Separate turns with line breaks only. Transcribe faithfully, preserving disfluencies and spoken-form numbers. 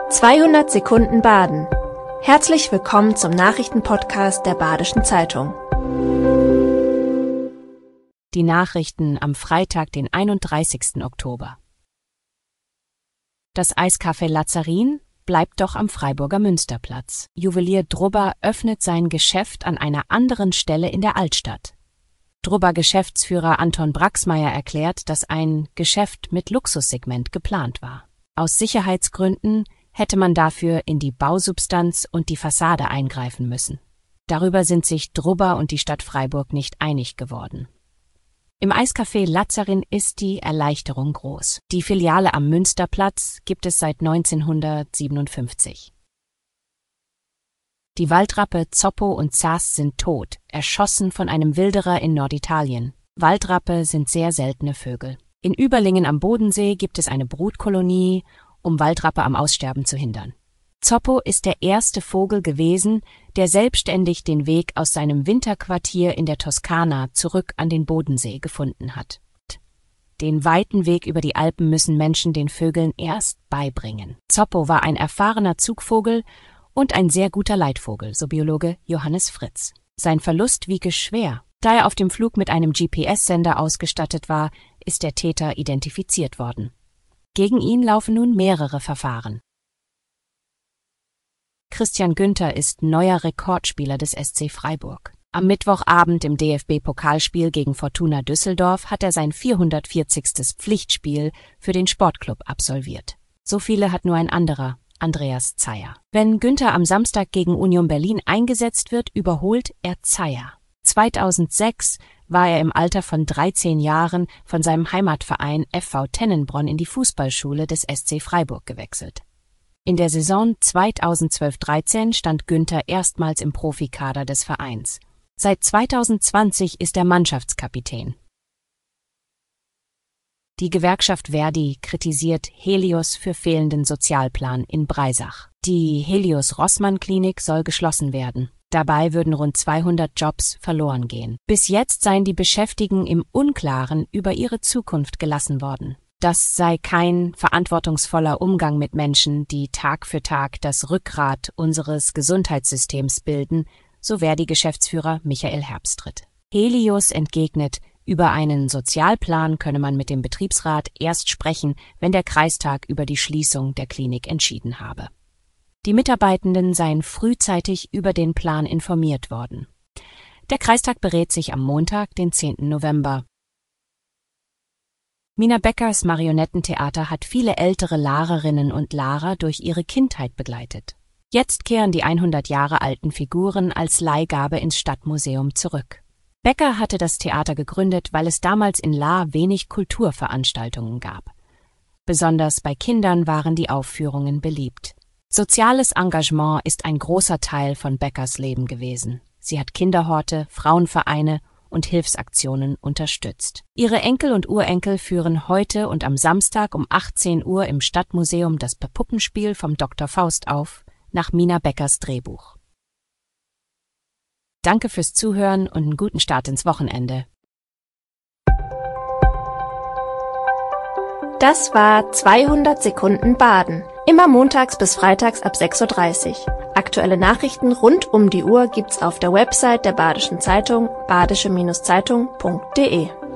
zweihundert Sekunden Baden. Herzlich willkommen zum Nachrichtenpodcast der Badischen Zeitung.
Die Nachrichten am Freitag, den einunddreißigsten Oktober. Das Eiscafé Lazarin bleibt doch am Freiburger Münsterplatz. Juwelier Drubber öffnet sein Geschäft an einer anderen Stelle in der Altstadt. Drubber-Geschäftsführer Anton Braxmeier erklärt, dass ein Geschäft mit Luxussegment geplant war. Aus Sicherheitsgründen hätte man dafür in die Bausubstanz und die Fassade eingreifen müssen. Darüber sind sich Drubber und die Stadt Freiburg nicht einig geworden. Im Eiscafé Lazarin ist die Erleichterung groß. Die Filiale am Münsterplatz gibt es seit neunzehnhundertsiebenundfünfzig. Die Waldrappe Zoppo und Zas sind tot, erschossen von einem Wilderer in Norditalien. Waldrappe sind sehr seltene Vögel. In Überlingen am Bodensee gibt es eine Brutkolonie, um Waldrappe am Aussterben zu hindern. Zoppo ist der erste Vogel gewesen, der selbstständig den Weg aus seinem Winterquartier in der Toskana zurück an den Bodensee gefunden hat. Den weiten Weg über die Alpen müssen Menschen den Vögeln erst beibringen. Zoppo war ein erfahrener Zugvogel und ein sehr guter Leitvogel, so Biologe Johannes Fritz. Sein Verlust wiege schwer. Da er auf dem Flug mit einem G P S-Sender ausgestattet war, ist der Täter identifiziert worden. Gegen ihn laufen nun mehrere Verfahren. Christian Günther ist neuer Rekordspieler des S C Freiburg. Am Mittwochabend im D F B-Pokalspiel gegen Fortuna Düsseldorf hat er sein vierhundertvierzigstes Pflichtspiel für den Sportclub absolviert. So viele hat nur ein anderer, Andreas Zeyer. Wenn Günther am Samstag gegen Union Berlin eingesetzt wird, überholt er Zeyer. zweitausendsechs war er im Alter von dreizehn Jahren von seinem Heimatverein F V Tennenbronn in die Fußballschule des S C Freiburg gewechselt. In der Saison zweitausendzwölf dreizehn stand Günther erstmals im Profikader des Vereins. Seit zweitausendzwanzig ist er Mannschaftskapitän. Die Gewerkschaft Verdi kritisiert Helios für fehlenden Sozialplan in Breisach. Die Helios-Rossmann-Klinik soll geschlossen werden. Dabei würden rund zweihundert Jobs verloren gehen. Bis jetzt seien die Beschäftigten im Unklaren über ihre Zukunft gelassen worden. Das sei kein verantwortungsvoller Umgang mit Menschen, die Tag für Tag das Rückgrat unseres Gesundheitssystems bilden, so Verdi-Geschäftsführer Michael Herbstritt. Helios entgegnet, über einen Sozialplan könne man mit dem Betriebsrat erst sprechen, wenn der Kreistag über die Schließung der Klinik entschieden habe. Die Mitarbeitenden seien frühzeitig über den Plan informiert worden. Der Kreistag berät sich am Montag, den zehnten November. Mina Beckers Marionettentheater hat viele ältere Larerinnen und Larer durch ihre Kindheit begleitet. Jetzt kehren die hundert Jahre alten Figuren als Leihgabe ins Stadtmuseum zurück. Becker hatte das Theater gegründet, weil es damals in Lahr wenig Kulturveranstaltungen gab. Besonders bei Kindern waren die Aufführungen beliebt. Soziales Engagement ist ein großer Teil von Beckers Leben gewesen. Sie hat Kinderhorte, Frauenvereine und Hilfsaktionen unterstützt. Ihre Enkel und Urenkel führen heute und am Samstag um achtzehn Uhr im Stadtmuseum das Puppenspiel vom Doktor Faust auf, nach Mina Beckers Drehbuch. Danke fürs Zuhören und einen guten Start ins Wochenende.
Das war zweihundert Sekunden Baden. Immer montags bis freitags ab sechs Uhr dreißig. Aktuelle Nachrichten rund um die Uhr gibt's auf der Website der Badischen Zeitung badische Zeitung punkt de.